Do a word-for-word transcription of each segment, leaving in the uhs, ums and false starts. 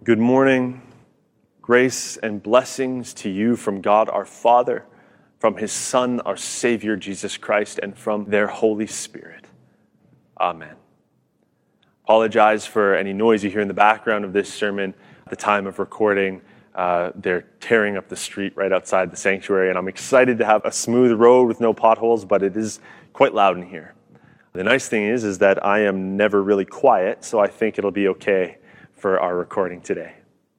Good morning. Grace and blessings to you from God our Father, from His Son, our Savior, Jesus Christ, and from their Holy Spirit. Amen. Apologize for any noise you hear in the background of this sermon. At the time of recording, uh, they're tearing up the street right outside the sanctuary, and I'm excited to have a smooth road with no potholes, but it is quite loud in here. The nice thing is, is that I am never really quiet, so I think it'll be okay for our recording today.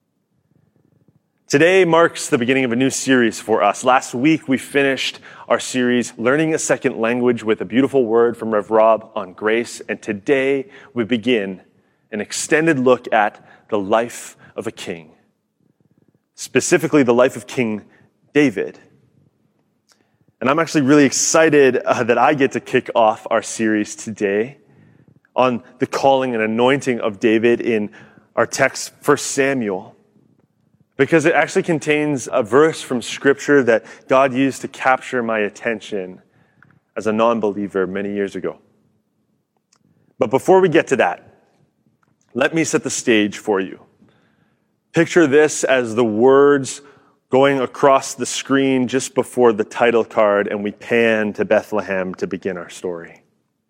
Today marks the beginning of a new series for us. Last week, we finished our series, Learning a Second Language, with a beautiful word from Rev Rob on grace. And today, we begin an extended look at the life of a king, specifically the life of King David. And I'm actually really excited uh, that I get to kick off our series today on the calling and anointing of David in our text, First Samuel. Because it actually contains a verse from Scripture that God used to capture my attention as a non-believer many years ago. But before we get to that, let me set the stage for you. Picture this as the words going across the screen just before the title card, and we pan to Bethlehem to begin our story.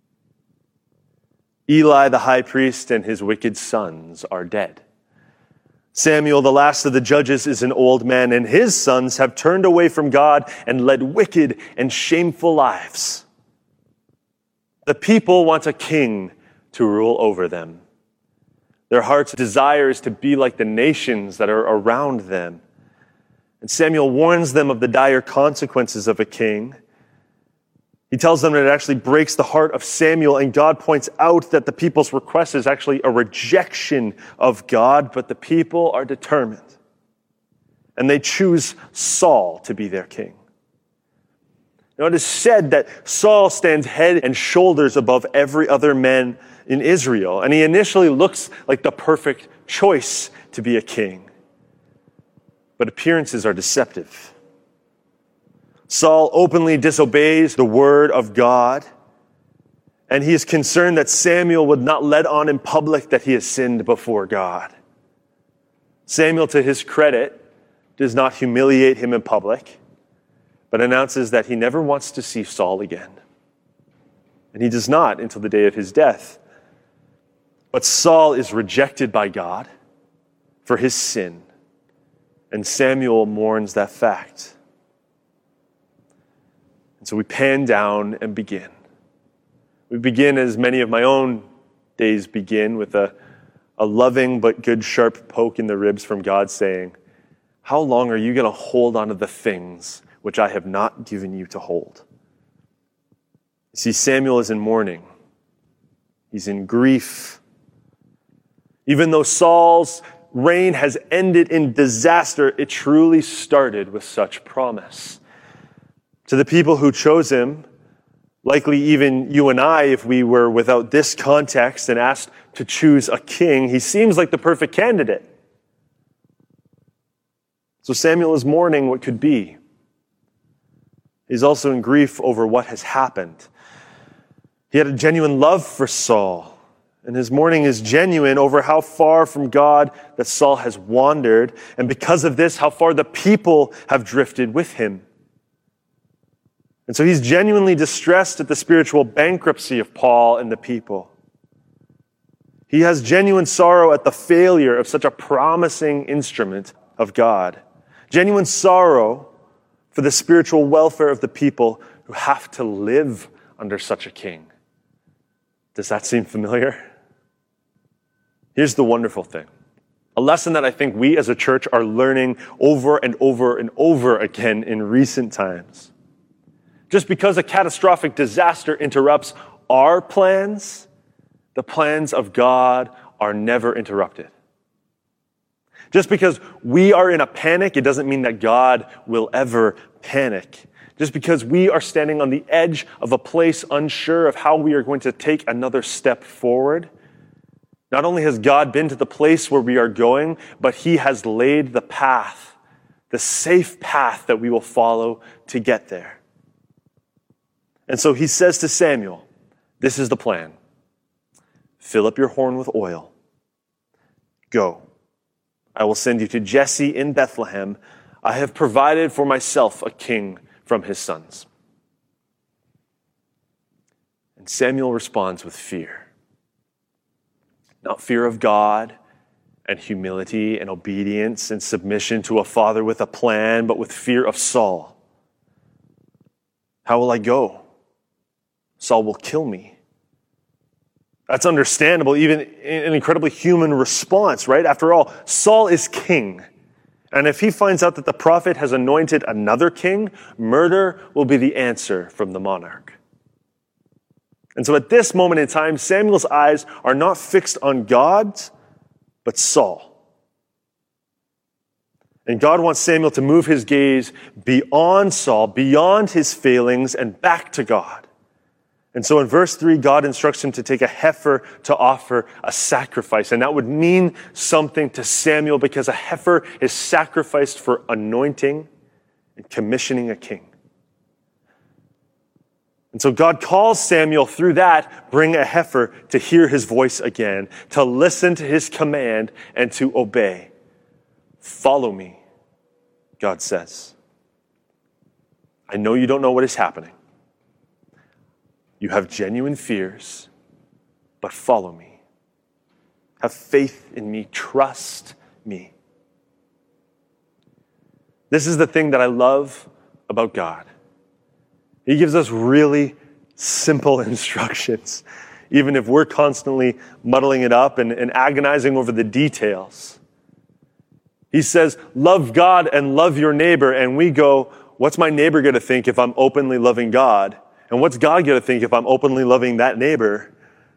Eli the high priest and his wicked sons are dead. Samuel, the last of the judges, is an old man, and his sons have turned away from God and led wicked and shameful lives. The people want a king to rule over them. Their heart's desire is to be like the nations that are around them. And Samuel warns them of the dire consequences of a king. He tells them that it actually breaks the heart of Samuel, and God points out that the people's request is actually a rejection of God, but the people are determined. And they choose Saul to be their king. Now it is said that Saul stands head and shoulders above every other man in Israel, and he initially looks like the perfect choice to be a king. But appearances are deceptive. Saul openly disobeys the word of God, and he is concerned that Samuel would not let on in public that he has sinned before God. Samuel, to his credit, does not humiliate him in public, but announces that he never wants to see Saul again. And he does not until the day of his death. But Saul is rejected by God for his sin, and Samuel mourns that fact. And so we pan down and begin. We begin as many of my own days begin, with a, a loving but good sharp poke in the ribs from God saying, "How long are you going to hold on to the things which I have not given you to hold?" You see, Samuel is in mourning. He's in grief. Even though Saul's reign has ended in disaster, it truly started with such promise. To the people who chose him, likely even you and I, if we were without this context and asked to choose a king, he seems like the perfect candidate. So Samuel is mourning what could be. He's also in grief over what has happened. He had a genuine love for Saul, and his mourning is genuine over how far from God that Saul has wandered, and because of this, how far the people have drifted with him. And so he's genuinely distressed at the spiritual bankruptcy of Paul and the people. He has genuine sorrow at the failure of such a promising instrument of God. Genuine sorrow for the spiritual welfare of the people who have to live under such a king. Does that seem familiar? Here's the wonderful thing. A lesson that I think we as a church are learning over and over and over again in recent times. Just because a catastrophic disaster interrupts our plans, the plans of God are never interrupted. Just because we are in a panic, it doesn't mean that God will ever panic. Just because we are standing on the edge of a place unsure of how we are going to take another step forward, not only has God been to the place where we are going, but He has laid the path, the safe path that we will follow to get there. And so he says to Samuel, this is the plan. Fill up your horn with oil. Go. I will send you to Jesse in Bethlehem. I have provided for myself a king from his sons." And Samuel responds with fear. Not fear of God and humility and obedience and submission to a father with a plan, but with fear of Saul. How will I go? Saul will kill me. That's understandable, even an incredibly human response, right? After all, Saul is king. And if he finds out that the prophet has anointed another king, murder will be the answer from the monarch. And so at this moment in time, Samuel's eyes are not fixed on God, but Saul. And God wants Samuel to move his gaze beyond Saul, beyond his failings, and back to God. And so in verse three, God instructs him to take a heifer to offer a sacrifice. And that would mean something to Samuel because a heifer is sacrificed for anointing and commissioning a king. And so God calls Samuel through that, bring a heifer to hear his voice again, to listen to his command and to obey. Follow me, God says. I know you don't know what is happening. You have genuine fears, but follow me. Have faith in me. Trust me. This is the thing that I love about God. He gives us really simple instructions, even if we're constantly muddling it up and, and agonizing over the details. He says, love God and love your neighbor. And we go, what's my neighbor going to think if I'm openly loving God? And what's God going to think if I'm openly loving that neighbor?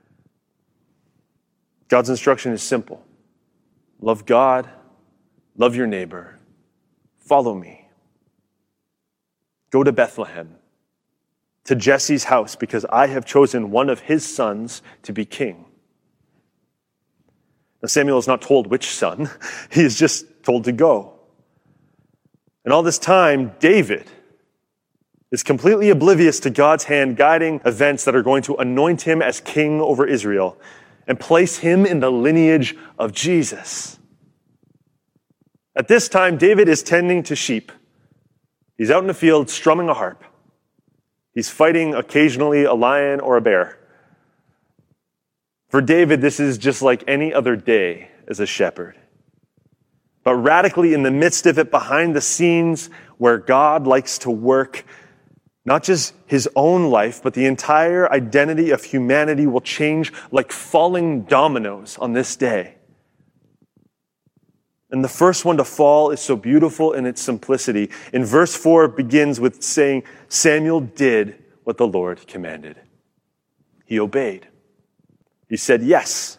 God's instruction is simple. Love God, love your neighbor, follow me. Go to Bethlehem, to Jesse's house, because I have chosen one of his sons to be king. Now, Samuel is not told which son. He is just told to go. And all this time, David is completely oblivious to God's hand guiding events that are going to anoint him as king over Israel and place him in the lineage of Jesus. At this time, David is tending to sheep. He's out in the field strumming a harp. He's fighting occasionally a lion or a bear. For David, this is just like any other day as a shepherd. But radically in the midst of it, behind the scenes where God likes to work, not just his own life, but the entire identity of humanity will change like falling dominoes on this day. And the first one to fall is so beautiful in its simplicity. In verse four, it begins with saying, Samuel did what the Lord commanded. He obeyed. He said yes.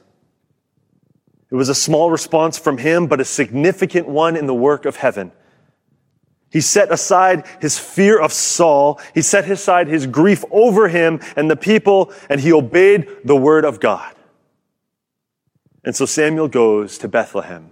It was a small response from him, but a significant one in the work of heaven. He set aside his fear of Saul. He set aside his grief over him and the people, and he obeyed the word of God. And so Samuel goes to Bethlehem.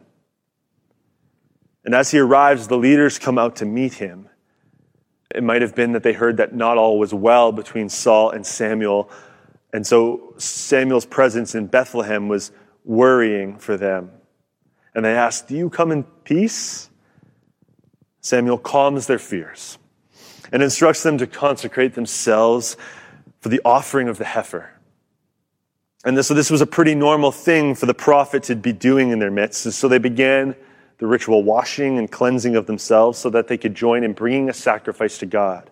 And as he arrives, the leaders come out to meet him. It might have been that they heard that not all was well between Saul and Samuel. And so Samuel's presence in Bethlehem was worrying for them. And they asked, do you come in peace? Samuel calms their fears and instructs them to consecrate themselves for the offering of the heifer. And this, so this was a pretty normal thing for the prophet to be doing in their midst. And so they began the ritual washing and cleansing of themselves so that they could join in bringing a sacrifice to God.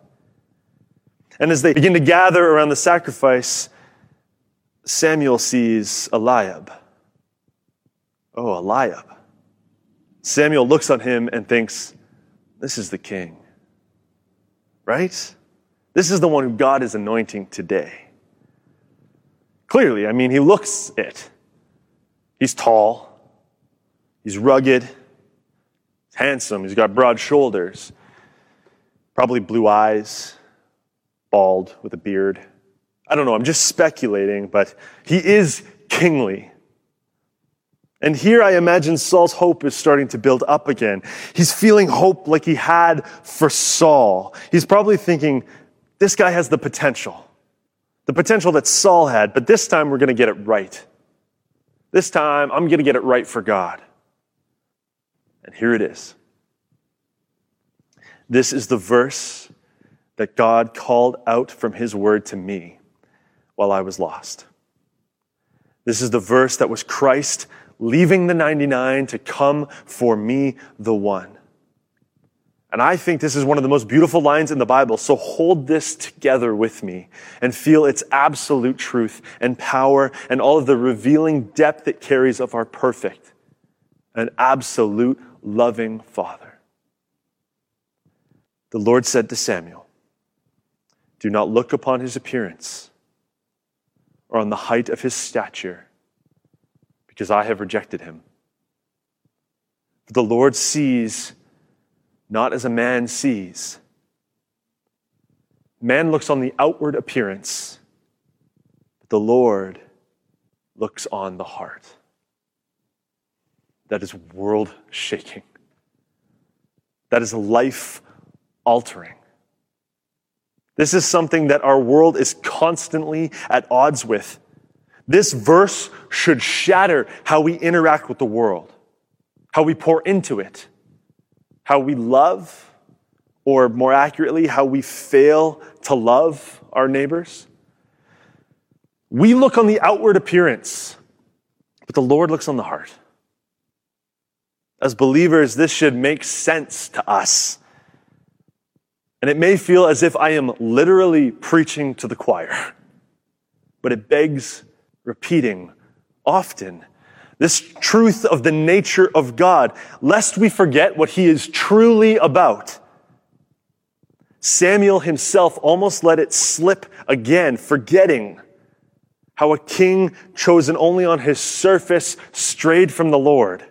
And as they begin to gather around the sacrifice, Samuel sees Eliab. Oh, Eliab. Samuel looks on him and thinks, this is the king, right? This is the one who God is anointing today. Clearly, I mean, he looks it. He's tall. He's rugged. He's handsome. He's got broad shoulders. Probably blue eyes. Bald with a beard. I don't know, I'm just speculating, but he is kingly. And here I imagine Saul's hope is starting to build up again. He's feeling hope like he had for Saul. He's probably thinking, this guy has the potential. The potential that Saul had, but this time we're going to get it right. This time I'm going to get it right for God. And here it is. This is the verse that God called out from his word to me while I was lost. This is the verse that was Christ leaving the ninety-nine to come for me, the one. And I think this is one of the most beautiful lines in the Bible, so hold this together with me and feel its absolute truth and power and all of the revealing depth it carries of our perfect and absolute loving Father. The Lord said to Samuel, "Do not look upon his appearance or on the height of his stature, because I have rejected him. For the Lord sees not as a man sees. Man looks on the outward appearance, but the Lord looks on the heart." That is world-shaking. That is life-altering. This is something that our world is constantly at odds with. This verse should shatter how we interact with the world, how we pour into it, how we love, or more accurately, how we fail to love our neighbors. We look on the outward appearance, but the Lord looks on the heart. As believers, this should make sense to us. And it may feel as if I am literally preaching to the choir, but it begs repeating often this truth of the nature of God, lest we forget what he is truly about. Samuel himself almost let it slip again, forgetting how a king chosen only on his surface strayed from the Lord.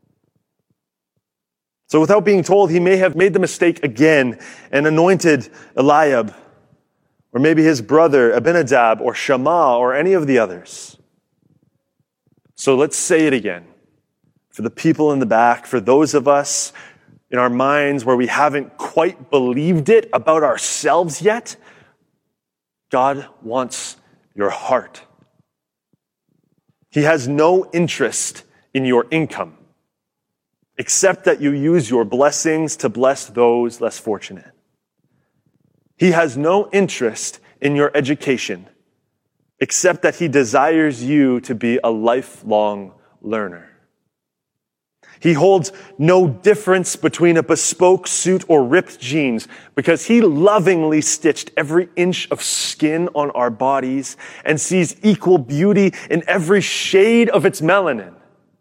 So without being told, he may have made the mistake again and anointed Eliab, or maybe his brother Abinadab, or Shammah, or any of the others. So let's say it again. For the people in the back, for those of us in our minds where we haven't quite believed it about ourselves yet, God wants your heart. He has no interest in your income, except that you use your blessings to bless those less fortunate. He has no interest in your education, except that he desires you to be a lifelong learner. He holds no difference between a bespoke suit or ripped jeans, because he lovingly stitched every inch of skin on our bodies and sees equal beauty in every shade of its melanin.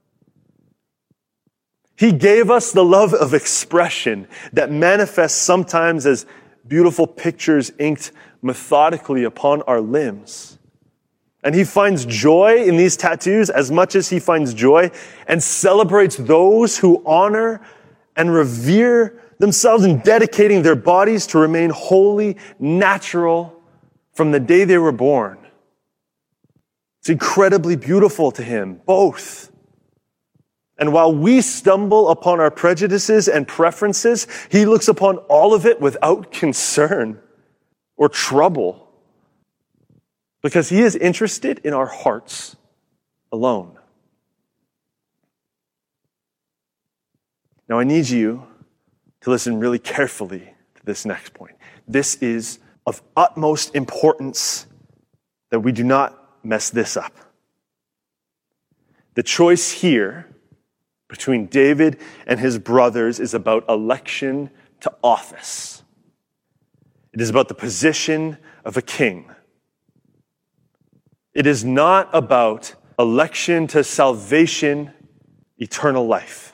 He gave us the love of expression that manifests sometimes as beautiful pictures inked methodically upon our limbs. And he finds joy in these tattoos as much as he finds joy and celebrates those who honor and revere themselves in dedicating their bodies to remain holy, natural from the day they were born. It's incredibly beautiful to him, both. And while we stumble upon our prejudices and preferences, he looks upon all of it without concern or trouble, because he is interested in our hearts alone. Now, I need you to listen really carefully to this next point. This is of utmost importance that we do not mess this up. The choice here between David and his brothers is about election to office. It is about the position of a king. It is not about election to salvation, eternal life.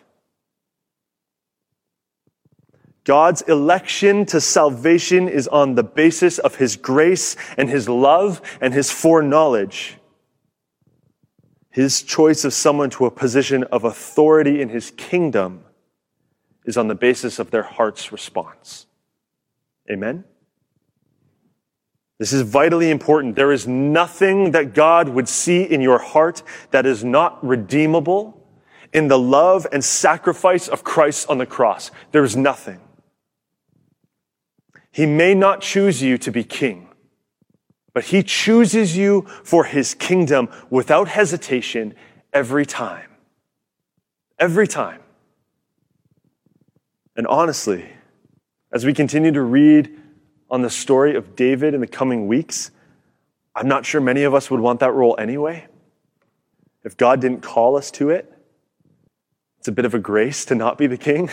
God's election to salvation is on the basis of his grace and his love and his foreknowledge. His choice of someone to a position of authority in his kingdom is on the basis of their heart's response. Amen? This is vitally important. There is nothing that God would see in your heart that is not redeemable in the love and sacrifice of Christ on the cross. There is nothing. He may not choose you to be king, but he chooses you for his kingdom without hesitation every time. Every time. And honestly, as we continue to read on the story of David in the coming weeks, I'm not sure many of us would want that role anyway. If God didn't call us to it, it's a bit of a grace to not be the king.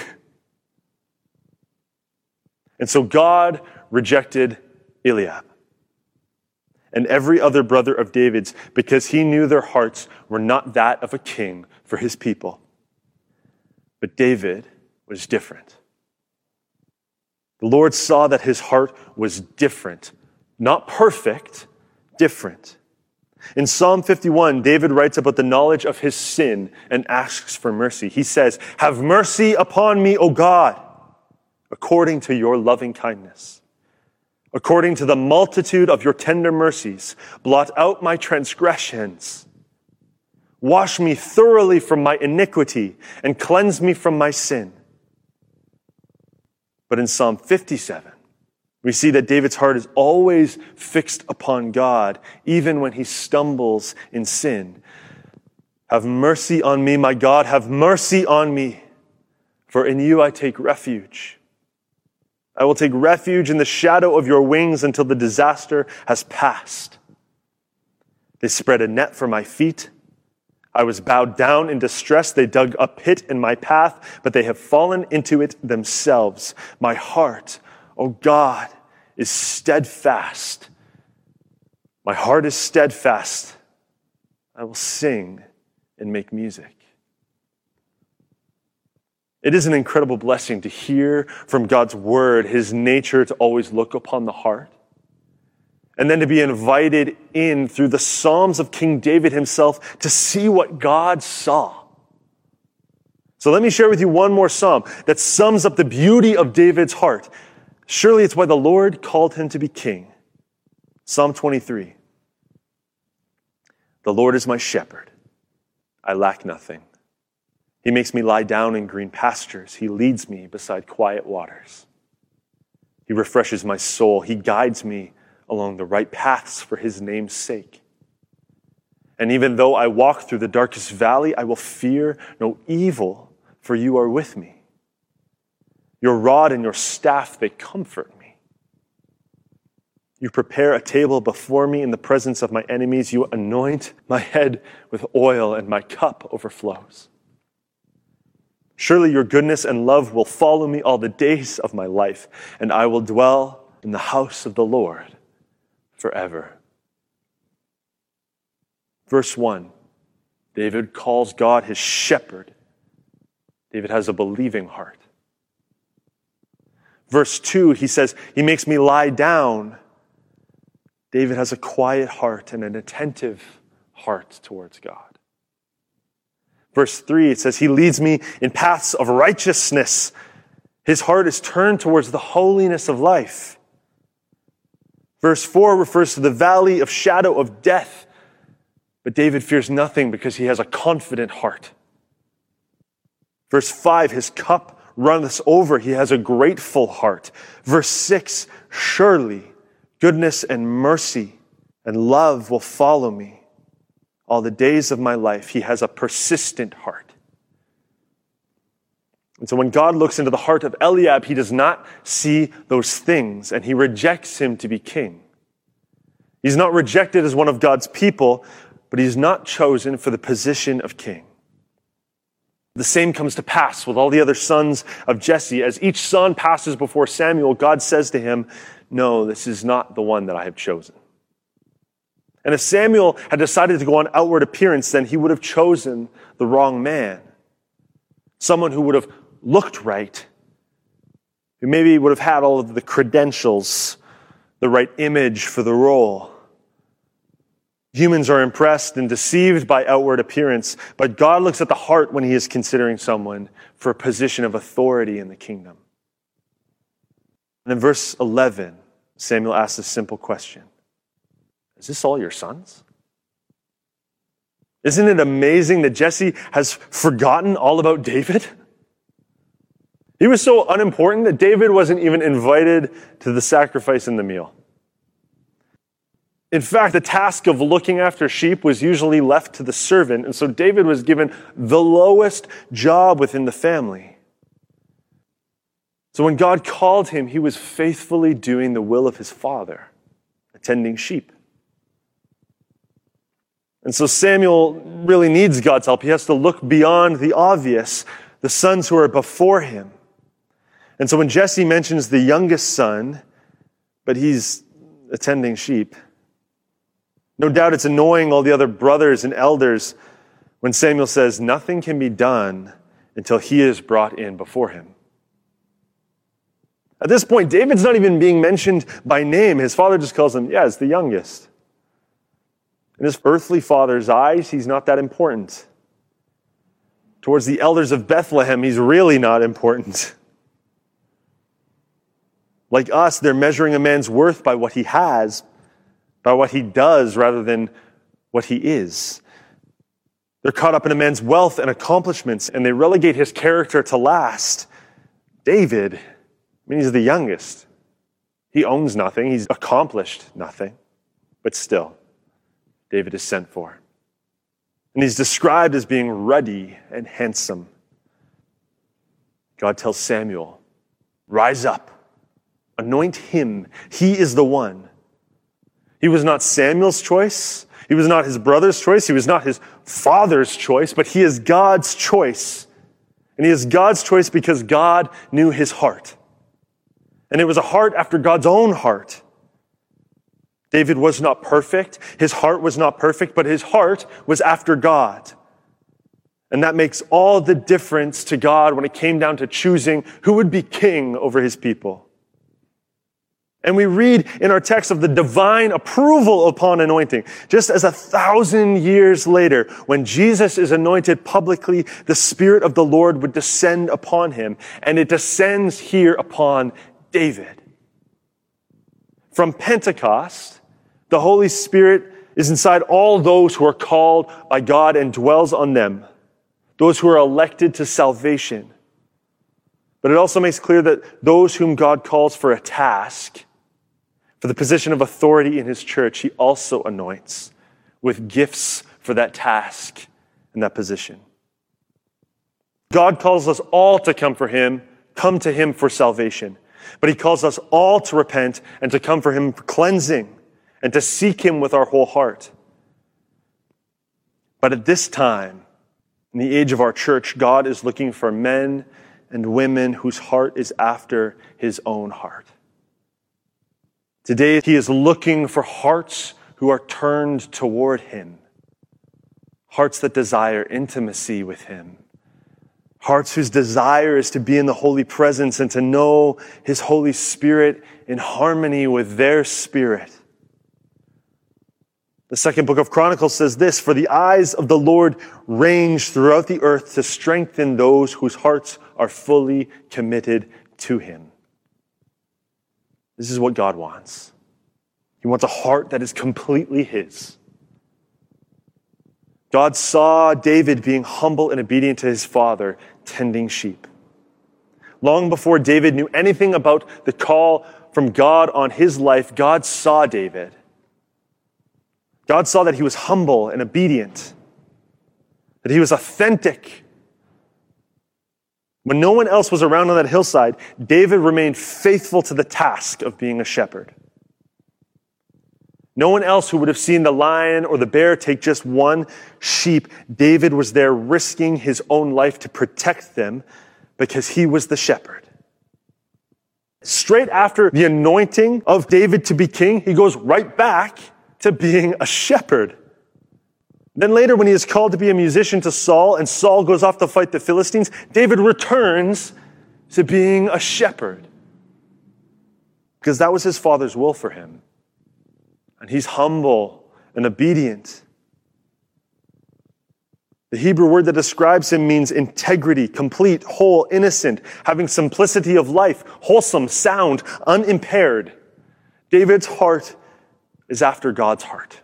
And so God rejected Eliab and every other brother of David's because he knew their hearts were not that of a king for his people. But David was different. The Lord saw that his heart was different, not perfect, different. In Psalm fifty-one, David writes about the knowledge of his sin and asks for mercy. He says, "Have mercy upon me, O God, according to your loving kindness. According to the multitude of your tender mercies, blot out my transgressions. Wash me thoroughly from my iniquity and cleanse me from my sin." But in Psalm fifty-seven, we see that David's heart is always fixed upon God, even when he stumbles in sin. "Have mercy on me, my God, have mercy on me, for in you I take refuge. I will take refuge in the shadow of your wings until the disaster has passed. They spread a net for my feet. I was bowed down in distress. They dug a pit in my path, but they have fallen into it themselves. My heart, O God, is steadfast. My heart is steadfast. I will sing and make music." It is an incredible blessing to hear from God's word, his nature to always look upon the heart. And then to be invited in through the Psalms of King David himself to see what God saw. So let me share with you one more psalm that sums up the beauty of David's heart. Surely it's why the Lord called him to be king. Psalm twenty-three. "The Lord is my shepherd. I lack nothing. He makes me lie down in green pastures. He leads me beside quiet waters. He refreshes my soul. He guides me along the right paths for his name's sake. And even though I walk through the darkest valley, I will fear no evil, for you are with me. Your rod and your staff, they comfort me. You prepare a table before me in the presence of my enemies. You anoint my head with oil, and my cup overflows. Surely your goodness and love will follow me all the days of my life, and I will dwell in the house of the Lord forever." Verse one, David calls God his shepherd. David has a believing heart. Verse two, he says, "He makes me lie down." David has a quiet heart and an attentive heart towards God. Verse three, it says, "He leads me in paths of righteousness." His heart is turned towards the holiness of life. Verse four refers to the valley of shadow of death. But David fears nothing because he has a confident heart. Verse five, his cup runneth over. He has a grateful heart. Verse six, "Surely goodness and mercy and love will follow me all the days of my life." He has a persistent heart. And so when God looks into the heart of Eliab, he does not see those things, and he rejects him to be king. He's not rejected as one of God's people, but he's not chosen for the position of king. The same comes to pass with all the other sons of Jesse. As each son passes before Samuel, God says to him, "No, this is not the one that I have chosen." And if Samuel had decided to go on outward appearance, then he would have chosen the wrong man. Someone who would have looked right, who maybe would have had all of the credentials, the right image for the role. Humans are impressed and deceived by outward appearance, but God looks at the heart when he is considering someone for a position of authority in the kingdom. And in verse eleven, Samuel asks a simple question. Is this all your sons? Isn't it amazing that Jesse has forgotten all about David? He was so unimportant that David wasn't even invited to the sacrifice and the meal. In fact, the task of looking after sheep was usually left to the servant, and so David was given the lowest job within the family. So when God called him, he was faithfully doing the will of his Father, attending sheep. And so Samuel really needs God's help. He has to look beyond the obvious, the sons who are before him. And so when Jesse mentions the youngest son, but he's attending sheep, no doubt it's annoying all the other brothers and elders when Samuel says nothing can be done until he is brought in before him. At this point, David's not even being mentioned by name. His father just calls him, yeah, it's the youngest. In his earthly father's eyes, he's not that important. Towards the elders of Bethlehem, he's really not important. Like us, they're measuring a man's worth by what he has, by what he does, rather than what he is. They're caught up in a man's wealth and accomplishments, and they relegate his character to last. David, I mean, he's the youngest. He owns nothing. He's accomplished nothing. But still, David is sent for. And he's described as being ruddy and handsome. God tells Samuel, rise up, anoint him. He is the one. He was not Samuel's choice. He was not his brother's choice. He was not his father's choice, but he is God's choice. And he is God's choice because God knew his heart. And it was a heart after God's own heart. David was not perfect. His heart was not perfect, but his heart was after God. And that makes all the difference to God when it came down to choosing who would be king over his people. And we read in our text of the divine approval upon anointing. Just as a thousand years later, when Jesus is anointed publicly, the Spirit of the Lord would descend upon him. And it descends here upon David. From Pentecost, the Holy Spirit is inside all those who are called by God and dwells on them. Those who are elected to salvation. But it also makes clear that those whom God calls for a task, for the position of authority in his church, he also anoints with gifts for that task and that position. God calls us all to come for him, come to him for salvation. But he calls us all to repent and to come for him for cleansing and to seek him with our whole heart. But at this time, in the age of our church, God is looking for men and women whose heart is after his own heart. Today, he is looking for hearts who are turned toward him. Hearts that desire intimacy with him. Hearts whose desire is to be in the holy presence and to know his Holy Spirit in harmony with their spirit. The second book of Chronicles says this, for the eyes of the Lord range throughout the earth to strengthen those whose hearts are fully committed to him. This is what God wants. He wants a heart that is completely his. God saw David being humble and obedient to his father, tending sheep. Long before David knew anything about the call from God on his life, God saw David. God saw that he was humble and obedient, that he was authentic. When no one else was around on that hillside, David remained faithful to the task of being a shepherd. No one else who would have seen the lion or the bear take just one sheep, David was there risking his own life to protect them because he was the shepherd. Straight after the anointing of David to be king, he goes right back to being a shepherd. Then later, when he is called to be a musician to Saul, and Saul goes off to fight the Philistines, David returns to being a shepherd. Because that was his father's will for him. And he's humble and obedient. The Hebrew word that describes him means integrity, complete, whole, innocent, having simplicity of life, wholesome, sound, unimpaired. David's heart is after God's heart.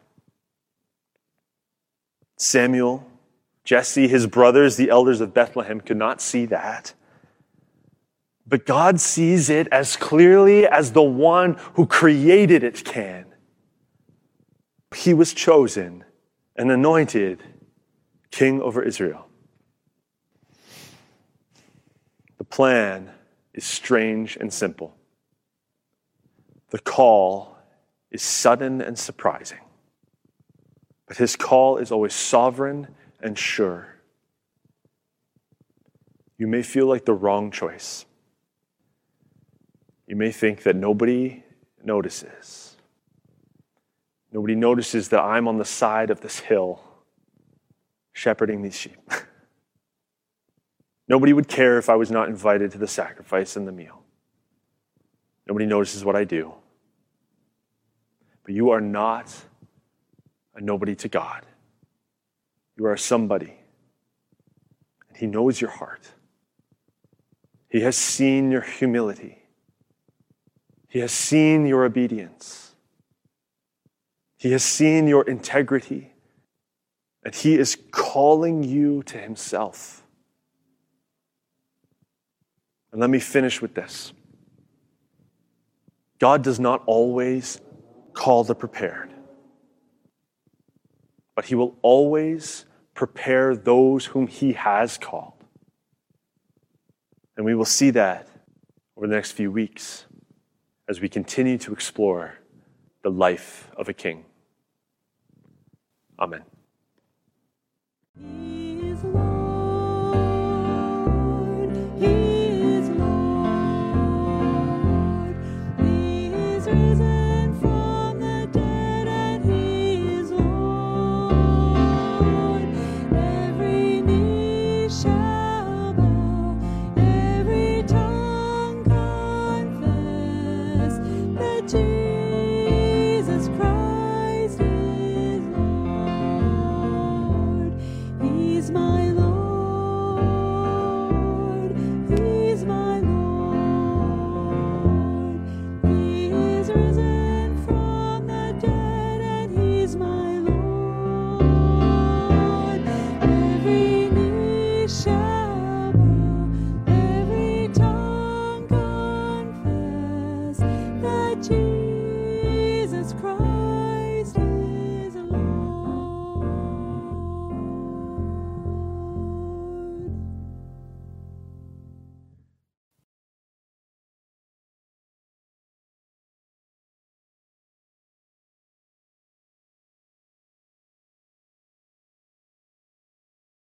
Samuel, Jesse, his brothers, the elders of Bethlehem, could not see that. But God sees it as clearly as the one who created it can. He was chosen and anointed king over Israel. The plan is strange and simple. The call is sudden and surprising. But his call is always sovereign and sure. You may feel like the wrong choice. You may think that nobody notices. Nobody notices that I'm on the side of this hill shepherding these sheep. Nobody would care if I was not invited to the sacrifice and the meal. Nobody notices what I do. But you are not a nobody to God. You are somebody. And he knows your heart. He has seen your humility. He has seen your obedience. He has seen your integrity. And he is calling you to himself. And let me finish with this. God does not always call the prepared, but he will always prepare those whom he has called. And we will see that over the next few weeks as we continue to explore the life of a king. Amen.